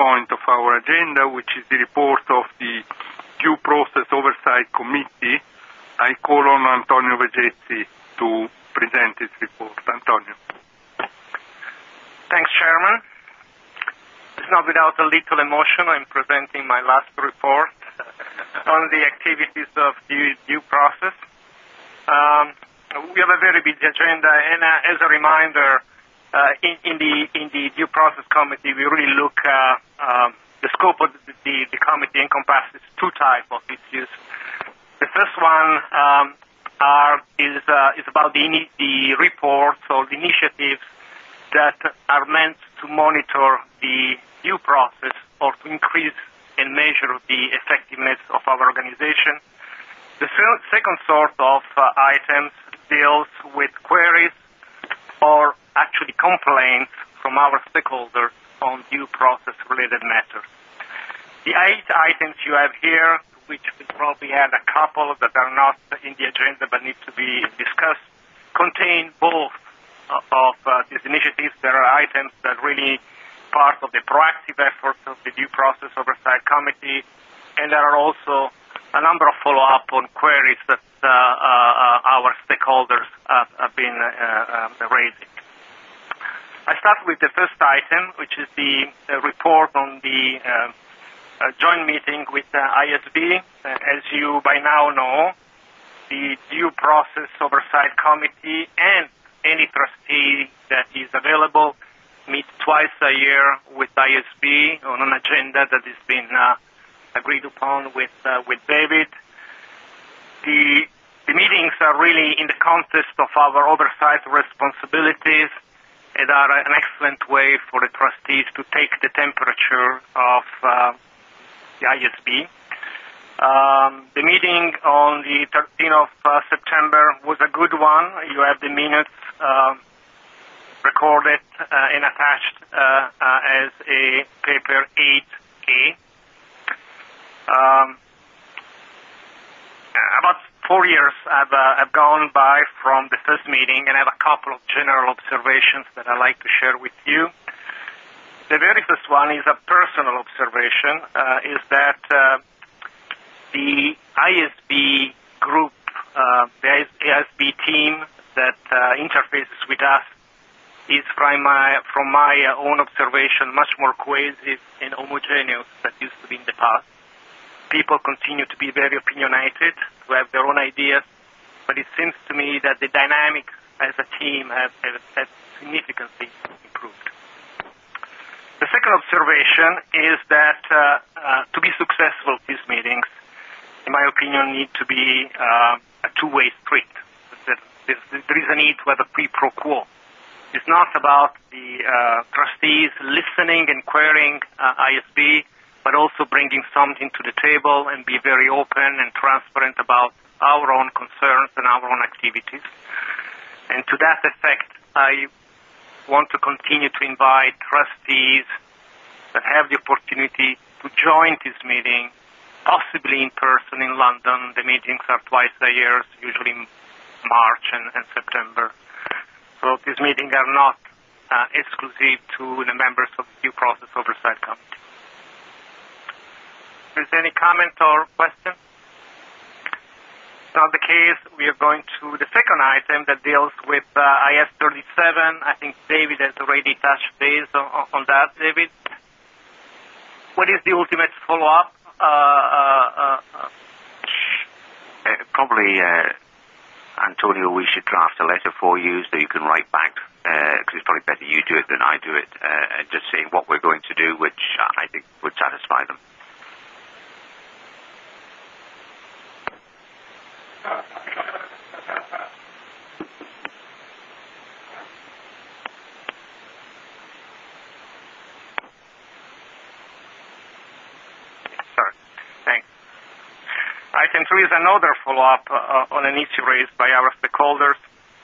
point of our agenda, which is the report of the Due Process Oversight Committee. I call on Antonio Vegetti to present his report. Antonio. Thanks, Chairman. It's not without a little emotion I'm presenting my last report on the activities of due process. We have a very busy agenda, and as a reminder, in the Due Process Committee, we really look the scope of the committee encompasses two types of issues. The first one is about the reports or the initiatives that are meant to monitor the due process or to increase and measure the effectiveness of our organization. The second sort of items deals with queries or actually complaints from our stakeholders on due process-related matters. The 8 items you have here, which we probably add a couple that are not in the agenda but need to be discussed, contain both of these initiatives. There are items that really part of the proactive efforts of the Due Process Oversight Committee, and there are also a number of follow-up on queries that our stakeholders have been raising. I start with the first item, which is the report on the joint meeting with ISB. As you by now know, the Due Process Oversight Committee and any trustee that is available meet twice a year with ISB on an agenda that has been agreed upon with David. The meetings are really in the context of our oversight responsibilities and are an excellent way for the trustees to take the temperature of the ISB. The meeting on the 13th of September was a good one. You have the minutes recorded and attached as a paper 8A. About 4 years have gone by from the first meeting, and I have a couple of general observations that I'd like to share with you. The very first one is a personal observation, is that the ISB group, the ISB team that interfaces with us is, from my own observation, much more cohesive and homogeneous than used to be in the past. People continue to be very opinionated, to have their own ideas, but it seems to me that the dynamics as a team have significantly improved. The second observation is that to be successful, these meetings, in my opinion, need to be a two-way street. There is a need to have a quid pro quo. It's not about the trustees listening and querying ISB, but also bringing something to the table and be very open and transparent about our own concerns and our own activities. And to that effect, I want to continue to invite trustees that have the opportunity to join this meeting, possibly in person in London. The meetings are twice a year, usually in March and September. So these meetings are not exclusive to the members of the Due Process Oversight Committee. Is there any comment or question? It's not the case. We are going to the second item that deals with IS 37. I think David has already touched base on that. David, what is the ultimate follow-up? Probably, Antonio, we should draft a letter for you so you can write back, because it's probably better you do it than I do it, and just saying what we're going to do, which I think would satisfy them. Item 3 is another follow-up on an issue raised by our stakeholders.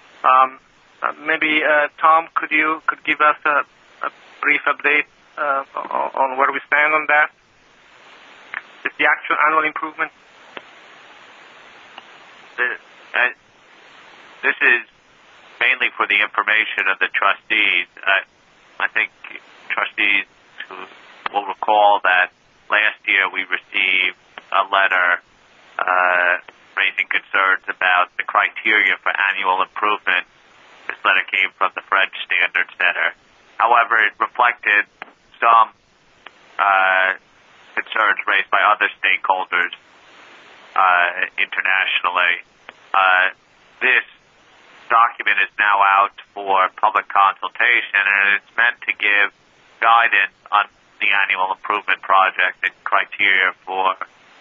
Maybe Tom, could give us a brief update on where we stand on that? Is the actual annual improvement? This is mainly for the information of the trustees. I think trustees who will recall recall that last year we received a letter raising concerns about the criteria for annual improvement. This letter came from the French Standards Center. However, it reflected some concerns raised by other stakeholders internationally. This document is now out for public consultation, and it's meant to give guidance on the annual improvement project and criteria for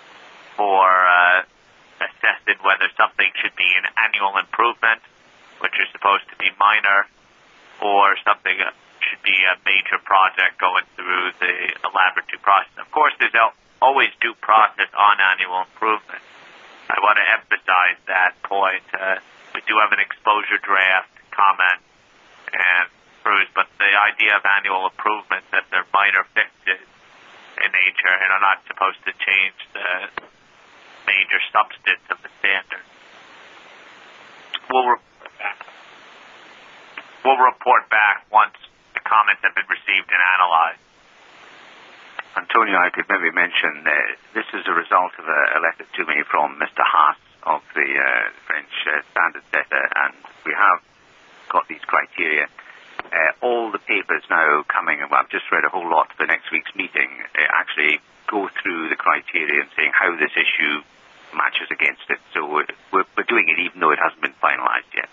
assessing whether something should be an annual improvement, which is supposed to be minor, or something should be a major project going through the elaborate due process. Of course, there's always due process on annual improvement. I want to emphasize that point. We do have an exposure draft comment and Bruce, but the idea of annual improvement that they're minor fixes in nature and are not supposed to change the major substance of the standard. We'll report back once the comments have been received and analyzed. Antonio, I could maybe mention this is a result of a letter to me from Mr. Haas of the French Standard Setter, and we have got these criteria. All the papers now coming, and I've just read a whole lot for next week's meeting, actually go through the criteria and saying how this issue matches against it. So we're doing it even though it hasn't been finalized yet.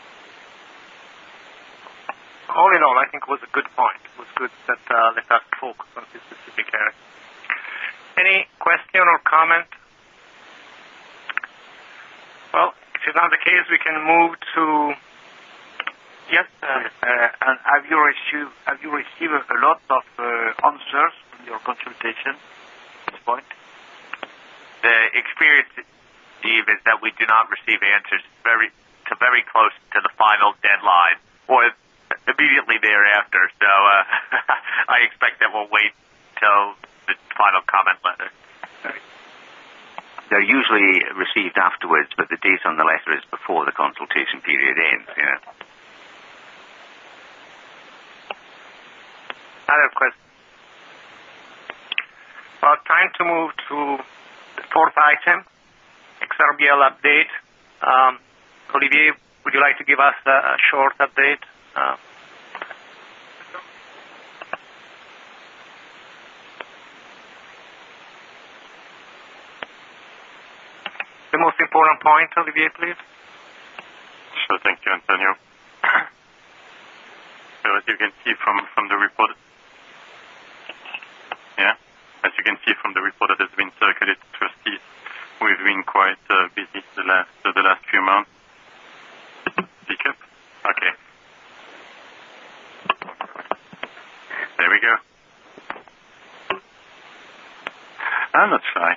All in all, I think it was a good point. It was good that let us focus on this specific area. Any question or comment? Well, if it's not the case, we can move to... Yes? And have you received a lot of answers from your consultation at this point? The experience, Steve, is that we do not receive answers very close to the final deadline or immediately thereafter. So I expect that we'll wait till the final comment letter. They're usually received afterwards, but the date on the letter is before the consultation period ends. Yeah. Other question? Well, time to move to the fourth item, XRBL update. Olivier, would you like to give us a short update? The most important point, Olivier, please. Sure, thank you, Antonio. So as you can see from the report, as you can see from the report that has been circulated to trustees, we've been quite busy the last few months. Speak up. Okay. There we go. I'm not shy.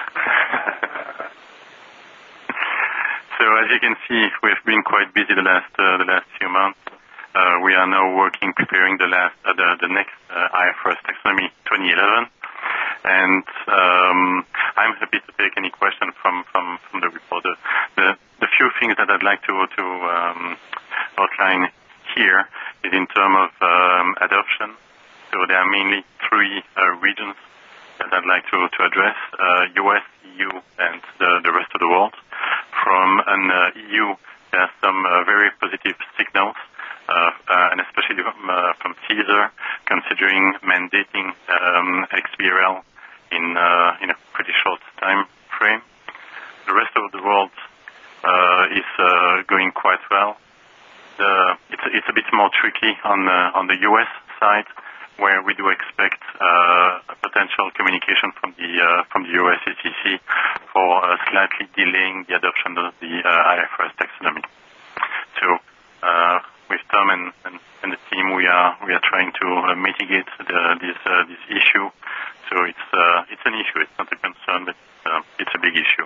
So as you can see, we've been quite busy the last few months. We are now working, preparing the next IFRS Taxonomy 2011, and I'm happy to take any question from the report. The few things that I'd like to outline here is in terms of adoption. So there are mainly three regions that I'd like to address: US, EU, and the rest of the world. From an EU, there are some very positive signals, and especially from CSER, considering mandating XBRL in a pretty short time frame. The rest of the world is going quite well. It's a bit more tricky on the US side, where we do expect a potential communication from the US SEC for slightly delaying the adoption of the IFRS taxonomy. So with Tom and the team, we are trying to mitigate this issue. So it's an issue. It's not a concern, but it's a big issue.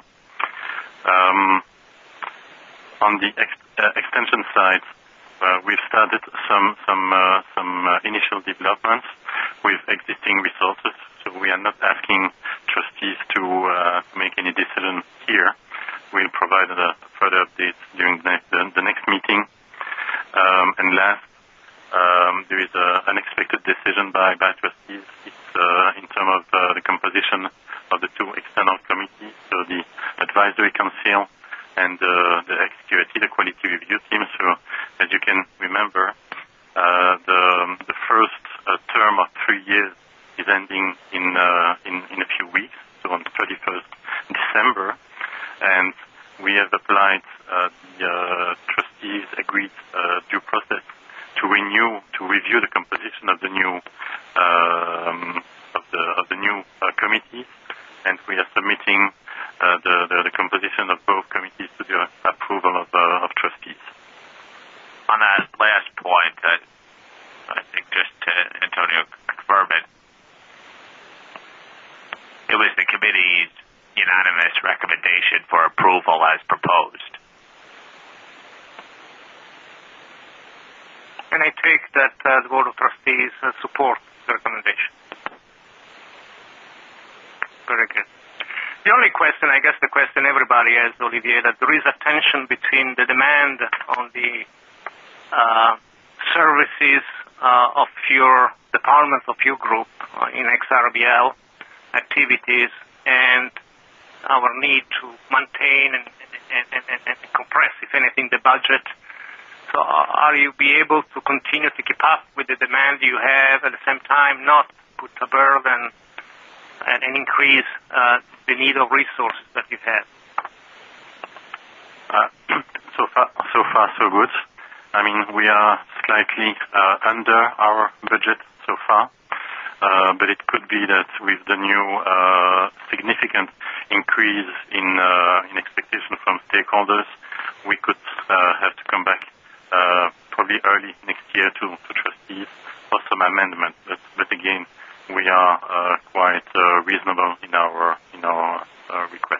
On the extension side, we've started some initial developments with existing resources. So we are not asking trustees to make any decision here. We'll provide a further update during the next meeting. And last, there is an unexpected decision by trustees. It's in terms composition of the two external committees, so the Advisory Council and the XQAT, the Quality Review Team. So as you can remember, the first term of 3 years is ending in a few weeks, so on 31st December, and we have applied the trustees' agreed due process to review the composition of the new committees, and we are submitting the composition of both committees to the approval of trustees. On that last point, I think just to Antonio confirm it, it was the committee's unanimous recommendation for approval as proposed. And I take that the Board of Trustees support the recommendation. Very good. The only question, I guess the question everybody has, Olivier, that there is a tension between the demand on the services of your department, of your group in XRBL activities and our need to maintain and compress, if anything, the budget. So are you be able to continue to keep up with the demand you have, at the same time not put a burden and increase the need of resources that you have? So far, so good. I mean, we are slightly under our budget so far, but it could be that with the new significant increase in expectation from stakeholders, we could have to come back probably early next year to trustees for some amendment. But again, we are quite reasonable in our request.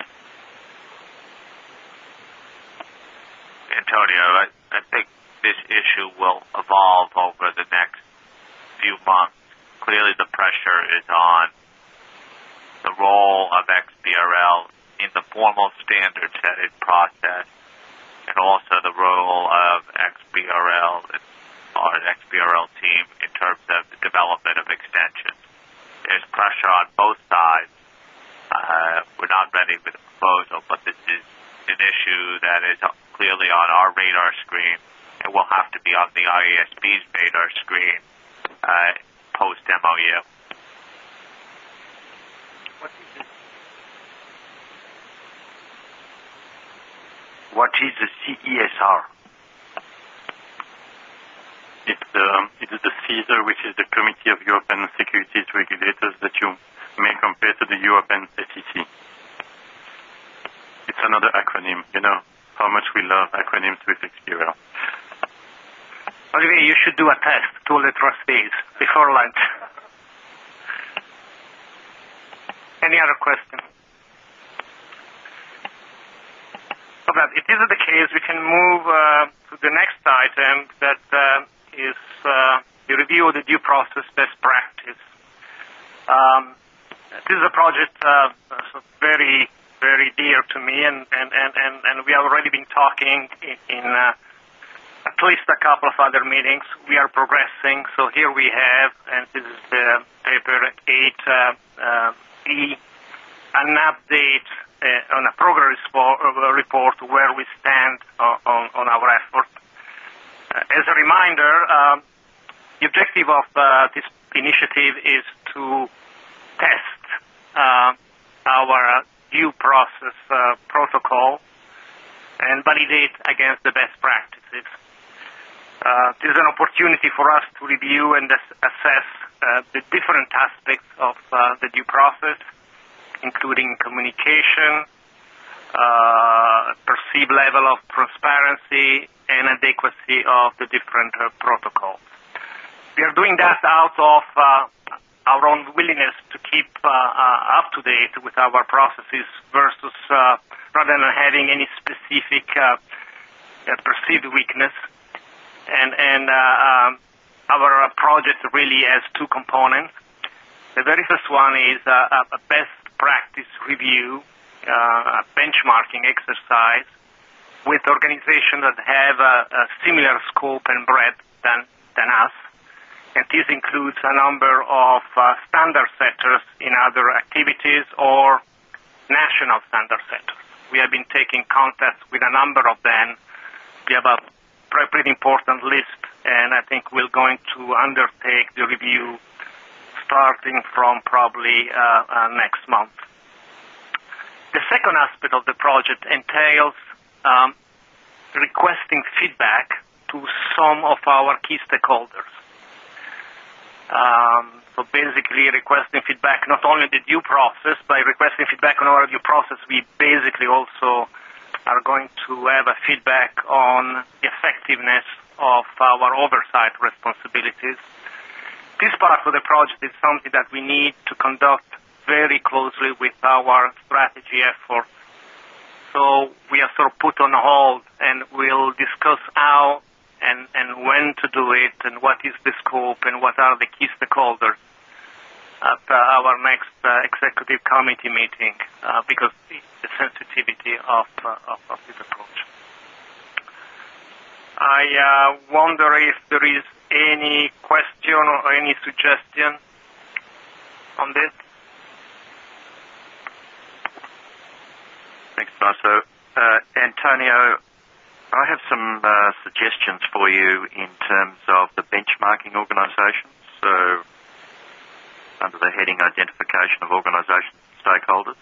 Antonio, I think this issue will evolve over the next few months. Clearly the pressure is on the role of XBRL in the formal standard setting process, and also the role of XBRL or the XBRL team in terms of the development of extensions. There's pressure on both sides. We're not ready with a proposal, but this is an issue that is clearly on our radar screen and will have to be on the IASB's radar screen post-MOU. What is the CESR? It is the CSER, which is the Committee of European Securities Regulators that you may compare to the European SEC. It's another acronym. You know how much we love acronyms with XBRL. Olivier, you should do a test to all the trustees before lunch. Any other question? Well, it is the case, we can move to the next item that is the review of the due process best practice. This is a project very, very dear to me, and we have already been talking in at least a couple of other meetings. We are progressing, so here we have, and this is the paper 8E, an update on a progress report where we stand on our effort. As a reminder, the objective of this initiative is to test our due process protocol and validate against the best practices. This is an opportunity for us to review and assess the different aspects of the due process, including communication, perceived level of transparency, and adequacy of the different protocols. We are doing that out of our own willingness to keep up to date with our processes versus rather than having any specific perceived weakness. And our project really has two components. The very first one is a best practice review, a benchmarking exercise with organizations that have a similar scope and breadth than us, and this includes a number of standard setters in other activities or national standard setters. We have been taking contacts with a number of them. We have a pretty important list, and I think we're going to undertake the review starting from probably next month. The second aspect of the project entails requesting feedback to some of our key stakeholders. So basically requesting feedback not only on the due process, by requesting feedback on our due process, we basically also are going to have a feedback on the effectiveness of our oversight responsibilities. This part of the project is something that we need to conduct very closely with our strategy efforts. So we are sort of put on hold, and we'll discuss how and when to do it, and what is the scope, and what are the key stakeholders at our next executive committee meeting, because the sensitivity of this approach. I wonder if there is any question or any suggestion on this. Thanks, Marco. Antonio, I have some suggestions for you in terms of the benchmarking organisations. So, under the heading Identification of Organisations and Stakeholders,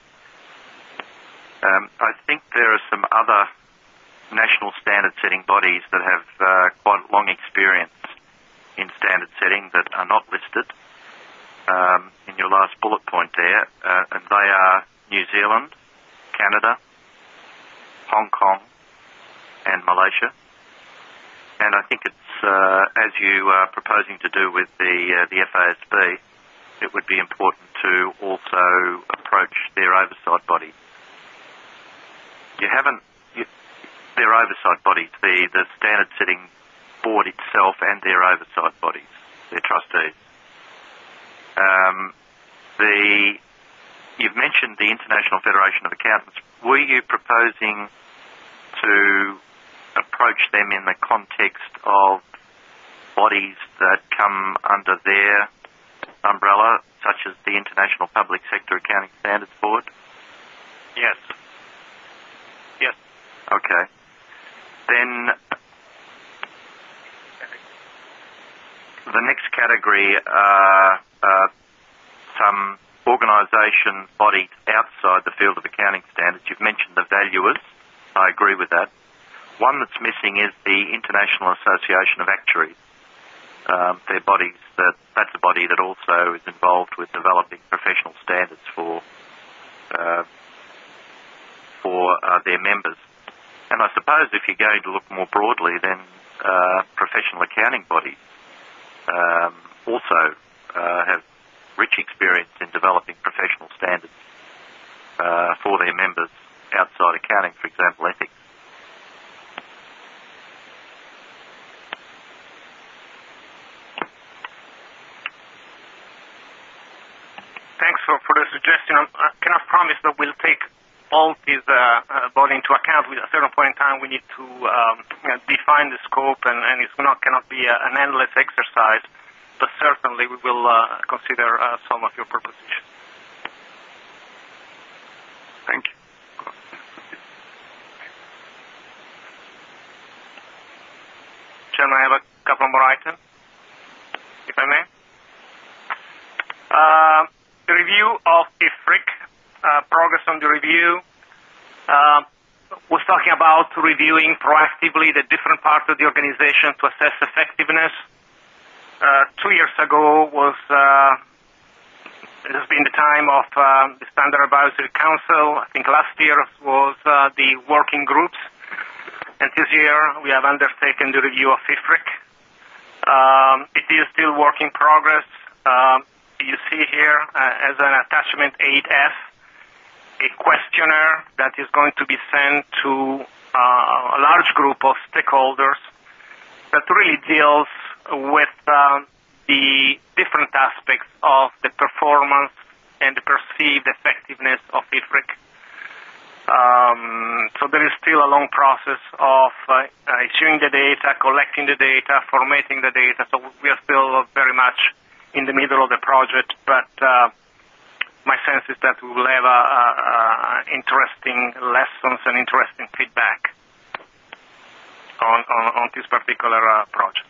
I think there are some other national standard-setting bodies that have quite long experience in standard setting that are not listed in your last bullet point there, and they are New Zealand, Canada, Hong Kong, and Malaysia. And I think it's, as you are proposing to do with the FASB, it would be important to also approach their oversight body. Their oversight bodies, the standard setting board itself and their oversight bodies, their trustees. You've mentioned the International Federation of Accountants. Were you proposing to approach them in the context of bodies that come under their umbrella, such as the International Public Sector Accounting Standards Board? Yes. Yes. Okay. Then the next category are some organisation bodies outside the field of accounting standards. You've mentioned the valuers. I agree with that. One that's missing is the International Association of Actuaries. They're bodies that's a body that also is involved with developing professional standards for their members. And I suppose if you're going to look more broadly, then professional accounting bodies also have rich experience in developing professional standards for their members outside accounting, for example, ethics. Thanks for the suggestion. I cannot promise that we'll take all these body into account. At a certain point in time, we need to define the scope, and it cannot be an endless exercise. But certainly, we will consider some of your propositions. Thank you. Chairman, I have a couple more items, if I may. The review of IFRIC, progress on the review, was talking about reviewing proactively the different parts of the organization to assess effectiveness. 2 years ago it has been the time of the Standard Advisory Council. I think last year was the working groups. And this year we have undertaken the review of IFRIC. It is still work in progress. You see here as an attachment 8F, a questionnaire that is going to be sent to a large group of stakeholders that really deals with the different aspects of the performance and the perceived effectiveness of IFRIC. So there is still a long process of issuing the data, collecting the data, formatting the data. So we are still very much in the middle of the project, but my sense is that we will have interesting lessons and interesting feedback on this particular project.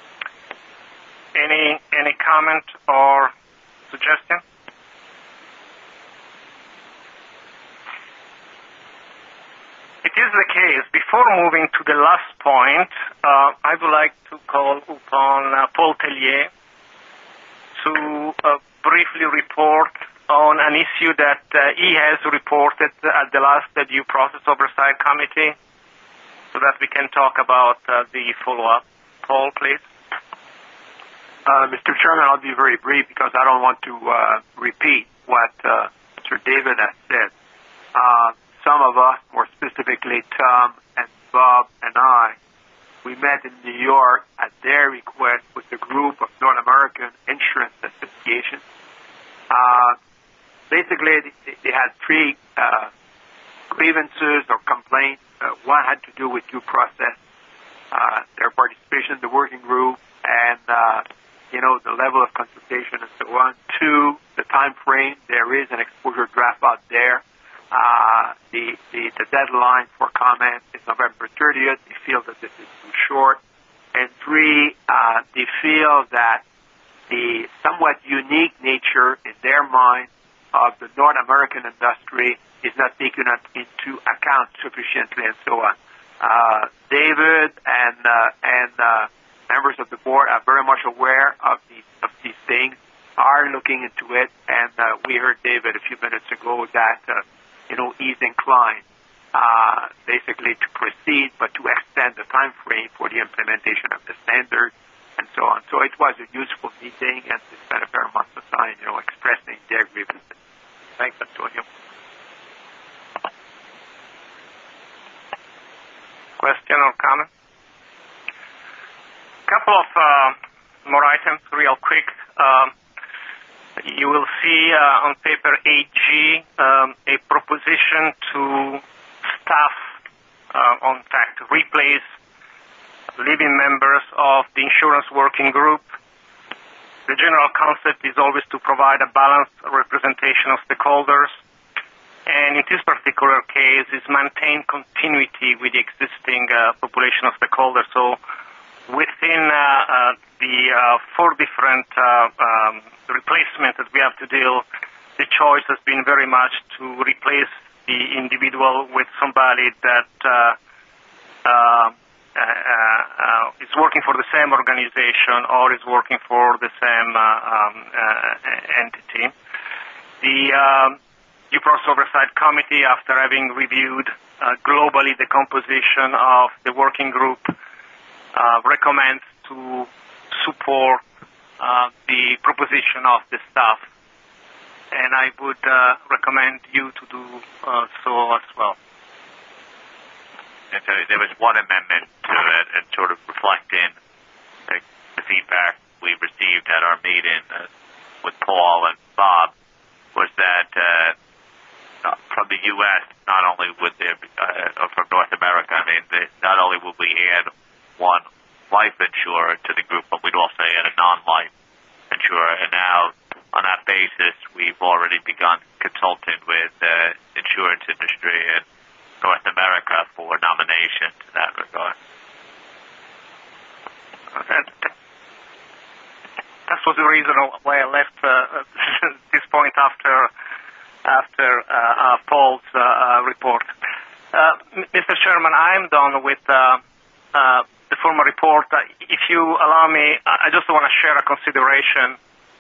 Any comment or suggestion? It is the case. Before moving to the last point, I would like to call upon Paul Tellier to briefly report on an issue that he has reported at the last Due Process Oversight Committee, so that we can talk about the follow-up. Paul, please. Mr. Chairman, I'll be very brief because I don't want to repeat what Mr. David has said. Some of us, more specifically Tom and Bob and I, we met in New York at their request with a group of North American insurance associations. Basically, they had three grievances or complaints. One had to do with due process, their participation in the working group, and the level of consultation and so on. Two, the time frame. There is an exposure draft out there. The deadline for comment is November 30th. They feel that this is too short. And three, they feel that the somewhat unique nature in their mind of the North American industry is not taken into account sufficiently and so on. David and members of the board are very much aware of these things, are looking into it, and we heard David a few minutes ago that he's inclined basically to proceed, but to extend the time frame for the implementation of the standard and so on. So it was a useful meeting, and they spent a fair amount of time, expressing their grievances. Thanks, Antonio. Question or comment? A couple of more items, real quick. You will see on paper 8G a proposition to staff, in fact, replace living members of the insurance working group. The general concept is always to provide a balanced representation of stakeholders, and in this particular case is maintain continuity with the existing population of stakeholders. So within the four different replacements that we have to deal, the choice has been very much to replace the individual with somebody that is working for the same organization or is working for the same entity. The Due Process Oversight Committee, after having reviewed globally the composition of the working group, recommends to support the proposition of the staff, and I would recommend you to do so as well. And so there was one amendment to it, and sort of reflecting the feedback we received at our meeting with Paul and Bob, was that from the U.S., not only would there be, from North America, not only would we add one life insurer to the group, but we'd also add a non-life insurer. And now, on that basis, we've already begun consulting with the insurance industry in North America for nomination in that regard. That was the reason why I left this point after Paul's report. Mr. Chairman, I'm done with the formal report. If you allow me, I just want to share a consideration,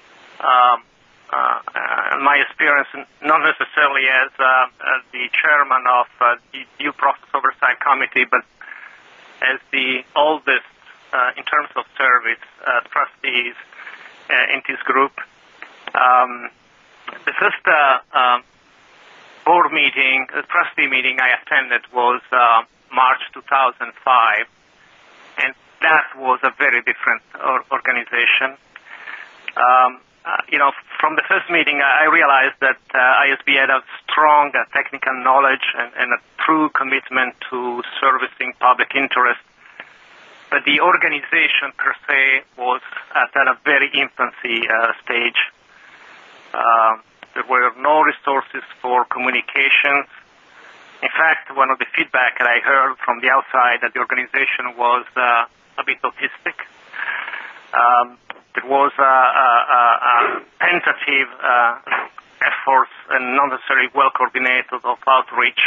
my experience, not necessarily as the chairman of the Due Process Oversight Committee, but as the oldest, in terms of service, trustees in this group. The first board meeting, trustee meeting I attended was March 2005, and that was a very different organization. from the first meeting, I realized that ISB had a strong technical knowledge and a true commitment to servicing public interest. But the organization per se was at a very infancy stage. There were no resources for communications. In fact, one of the feedback that I heard from the outside that the organization was a bit autistic. There was a tentative efforts and not necessarily well coordinated of outreach.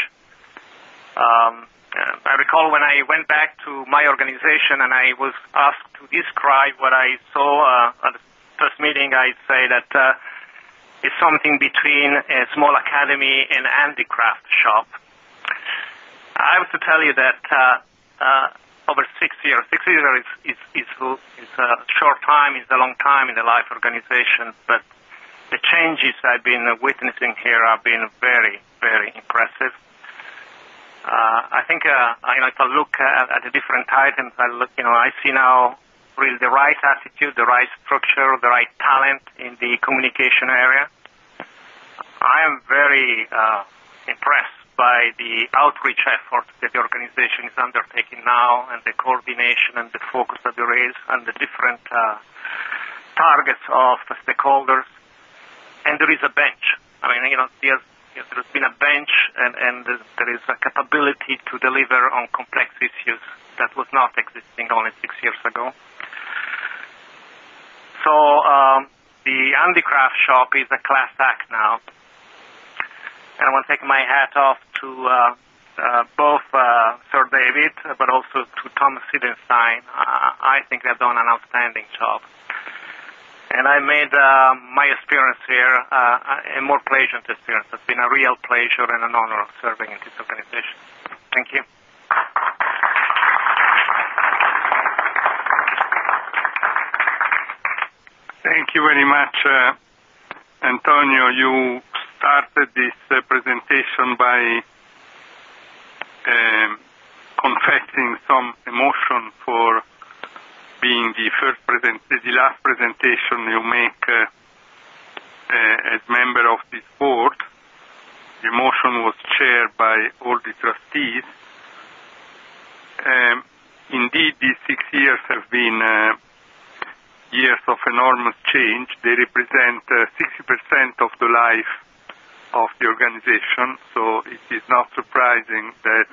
I recall when I went back to my organization and I was asked to describe what I saw at the first meeting, I say that it's something between a small academy and handicraft shop. I have to tell you that over 6 years. 6 years is a short time, is a long time in the life organization, but the changes I've been witnessing here have been very, very impressive. I think, if I look at the different items, I see now really the right attitude, the right structure, the right talent in the communication area. I am very impressed by the outreach efforts that the organization is undertaking now and the coordination and the focus that there is and the different targets of the stakeholders. And there is a bench. There's been a bench and there is a capability to deliver on complex issues that was not existing only 6 years ago. So the handicraft shop is a class act now. And I want to take my hat off to both Sir David, but also to Thomas Sidenstein. I think they've done an outstanding job. And I made my experience here a more pleasant experience. It's been a real pleasure and an honor serving in this organization. Thank you. Thank you very much, Antonio. You started this presentation by confessing some emotion for being the last presentation you make as member of this board. The motion was chaired by all the trustees. Indeed, these 6 years have been years of enormous change. They represent 60% of the life of the organization, so it is not surprising that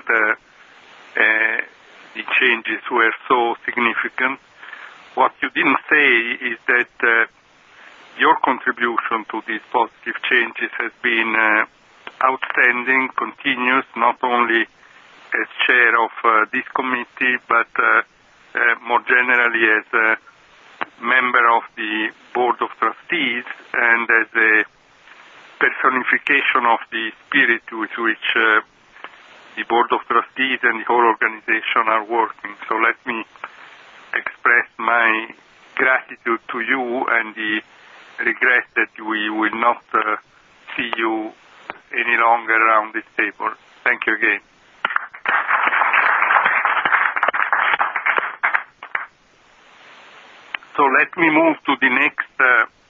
the changes were so significant. What you didn't say is that your contribution to these positive changes has been outstanding, continuous, not only as chair of this committee, but more generally as a member of the Board of Trustees and as a personification of the spirit with which the Board of Trustees and the whole organization are working. So let me express my gratitude to you and the regret that we will not see you any longer around this table. Thank you again. So let me move to the next